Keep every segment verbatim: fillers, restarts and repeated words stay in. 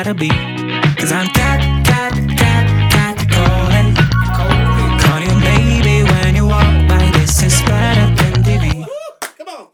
rather be. Cause I'm cat, cat, cat, cat calling. Call you baby when you walk by. This is better than T V. Come on.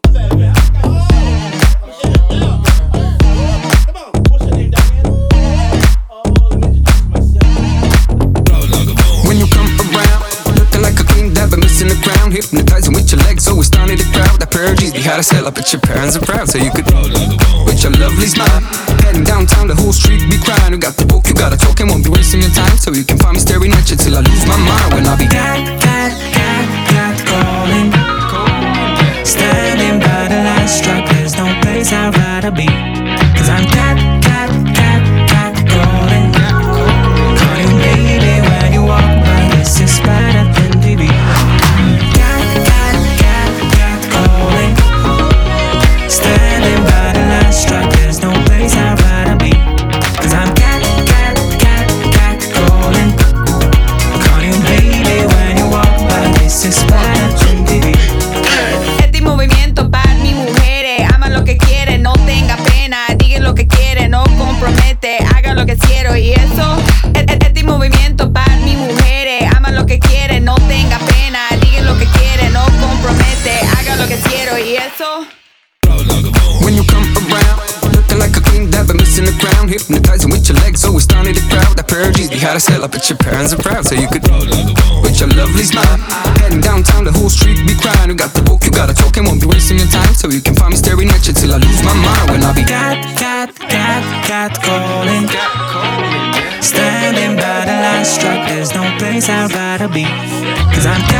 Come on. What's your name, Diane? Oh, let me introduce myself. When you come around, looking like a queen that been missing the crown. Hypnotizing with your legs, always starting the crowd. That purges me how to sell up, but your parents are proud. So you could roll with your lovely smile. Heading downtown, the whole street be crying. You got the book, you gotta talk, and won't be wasting your time. So you can find me staring at you till I lose my mind. When I be cat, cat, cat, cat calling. Standing by the last strap, there's no place I'd rather be. Cause I'm cat, cat, cat, cat calling. Call you baby when you walk by. This is better than T V. Cat, cat, cat, cat calling. Standing by the last strap, there's no place I'd rather be. Cause I'm cat, cat, cat, cat calling. Call you baby when you walk by. This is better than T V. Este movimiento para mis mujeres. Ama lo que quiere, no tenga pena. Diga lo que quiere, no compromete. Haga lo que quiero y eso. Este movimiento para mis mujeres. Ama lo que quiere, no tenga pena. Diga lo que quiere, no compromete. Haga lo que quiero y eso. when you come around, looking like a queen that been missing the crown. Hypnotizing with your legs, always starting the crowd. That purges me how to sell up, but your parents are proud. So you could roll with your lovely smile. Heading downtown, the whole street be crying. You got the book, you gotta talk, and won't be wasting your time. So you can find me staring at you till I lose my mind. When I be cat, cat, cat, cat calling. Standing by the last strap, there's no place I'd rather be. Cause I'm